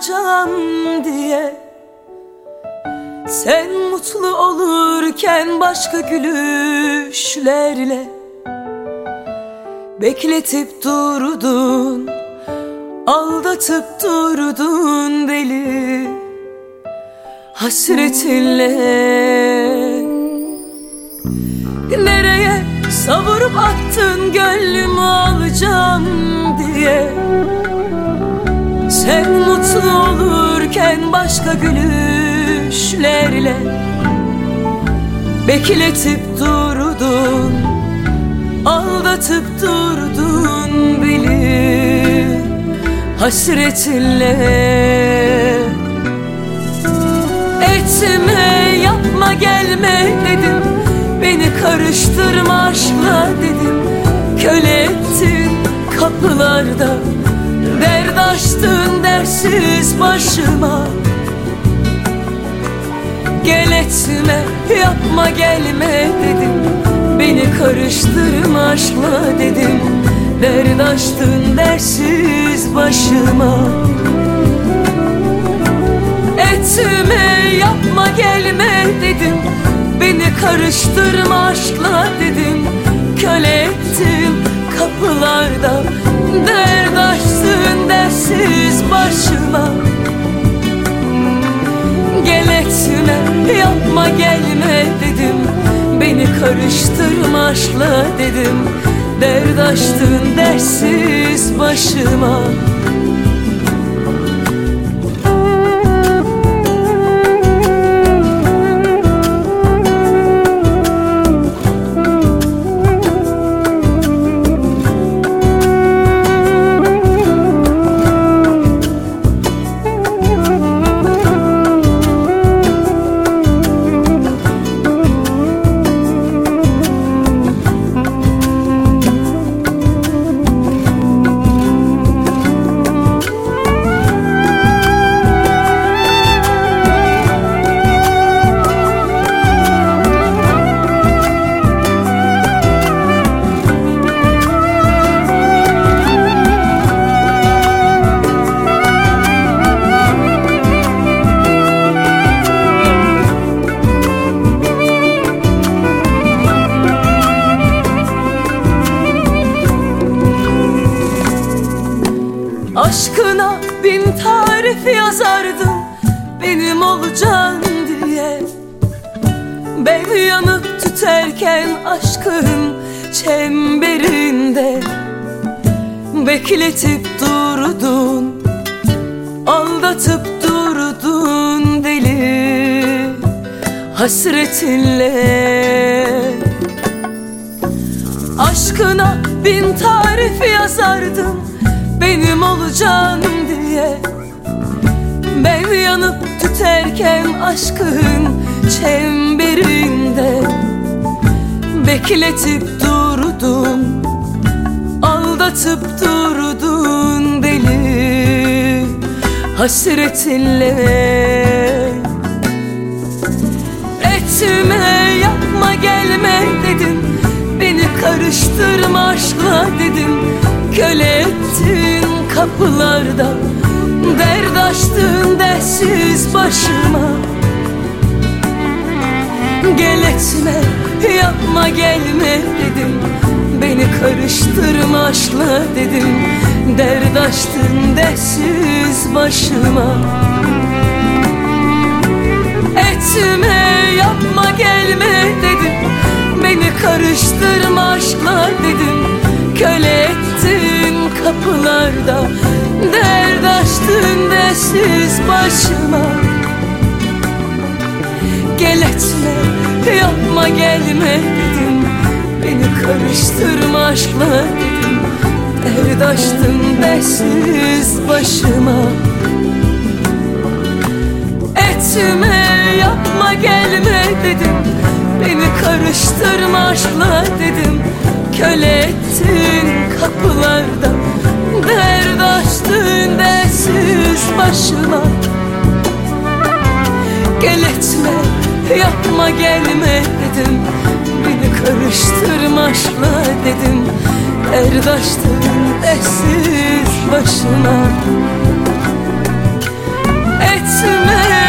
alacağım diye. Sen mutlu olurken başka gülüşlerle bekletip durdun, aldatıp durdun deli hasretinle. Nereye savurup attın gönlümü alacağım diye. Sen mutlu olurken başka gülüşlerle bekletip durdun, aldatıp durdun beni hasretinle. Etme, yapma, gelme dedim, beni karıştırma aşkla dedim. Köle ettin kapılarda, dert açtın dersiz başıma. Gel etme, yapma, gelme dedim, beni karıştırma aşkla dedim. Dert açtın dersiz başıma. Etme, yapma, gelme dedim, beni karıştırma aşkla dedim. Köle ettin kapılarda, dert açtın dersiz başıma. Gel etme, yapma, gelme dedim, beni karıştırma aşkla dedim. Dert açtın dersiz başıma. Aşkına bin tarif yazardım benim olacaksın diye. Ben yanıp tüterken aşkın çemberinde bekletip durdun, aldatıp durdun deli hasretinle. Aşkına bin tarif yazardım benim olacaksın diye. Ben yanıp tüterken aşkın çemberinde bekletip durdun, aldatıp durdun deli hasretinle. Etme, yapma, gelme dedim, beni karıştırma aşkla dedim. Köle ettin kapılarda, dert açtın dersiz başıma. Gel etme, yapma, gelme dedim, beni karıştırma aşkla dedim. Dert açtın dersiz başıma. Etme, yapma, gelme dedim, beni karıştırma aşkla dedim. Köle ettin kapılarda, dert açtın dersiz başıma. Gel etme, yapma, gelme dedim, beni karıştırma aşkla dedim. Dert açtın dersiz başıma. Etme, yapma, gelme dedim, beni karıştırma aşkla dedim. Köle ettin kapılarda, dert açtın dersiz başıma. Gel etme, yapma, gelme dedim, beni karıştırma aşkla dedim. Dert açtın dersiz başıma. etme